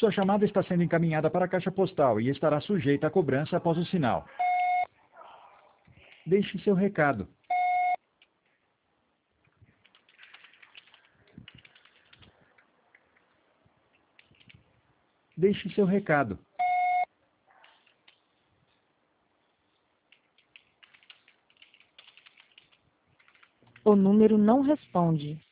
Sua chamada está sendo encaminhada para a caixa postal e estará sujeita a cobrança após o sinal. Deixe seu recado. Deixe seu recado. O número não responde.